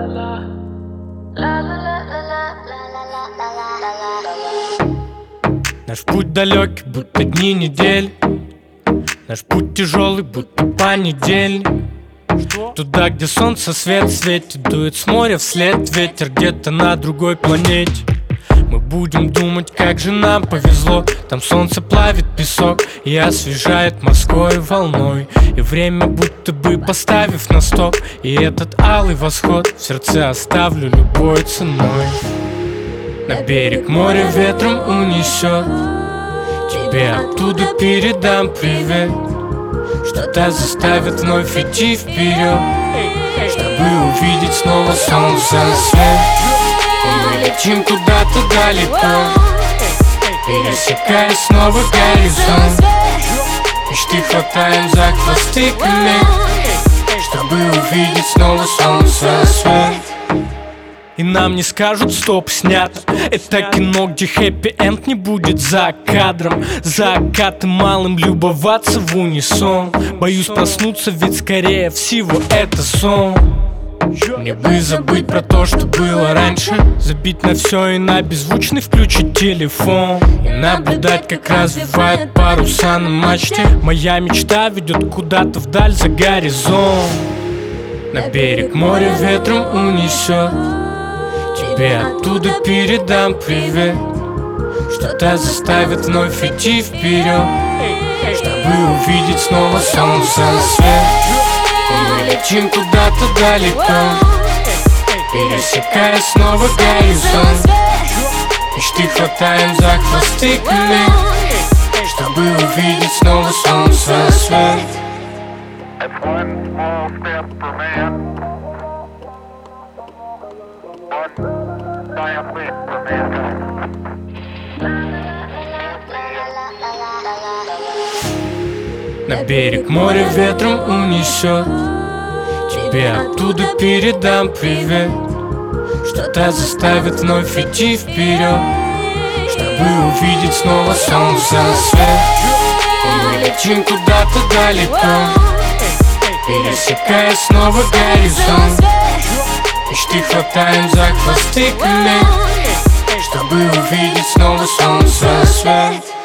Наш путь далекий, будто дни недели. Наш путь тяжелый, будто понедельник. Туда, где солнце свет светит, дует с моря вслед ветер где-то на другой планете. Мы будем думать, как же нам повезло. Там солнце плавит песок и освежает морской волной. И время будто бы поставив на стоп. И этот алый восход в сердце оставлю любой ценой. На берег моря ветром унесет, тебе оттуда передам привет. Что-то заставит вновь идти вперед, чтобы увидеть снова солнце свет. И мы летим куда-то далеко, пересекая снова горизонт. Мечты хватаем за хвосты комет, чтобы увидеть снова солнце свет. И нам не скажут стоп, снято. Это кино, где хэппи-энд не будет за кадром. Закаты малым любоваться в унисон. Боюсь проснуться, ведь скорее всего это сон. Мне бы забыть про то, что было раньше, забить на все и на беззвучный включить телефон. И наблюдать, как развивают паруса на мачте. Моя мечта ведет куда-то вдаль за горизонт. На берег моря ветром унесет, тебе оттуда передам привет. Что-то заставит вновь идти вперед, чтобы увидеть снова солнце свет. И мы летим куда-то далеко, пересекая снова горизонт. Мечты хватаем за хвосты комет, чтобы увидеть снова солнце свет. На берег моря ветром унесет, тебе оттуда передам привет. Что-то заставит вновь идти вперед, чтобы увидеть снова солнце свет. И мы летим куда-то далеко, пересекая снова горизонт. Мечты хватаем за хвосты комет, чтобы увидеть снова солнце свет.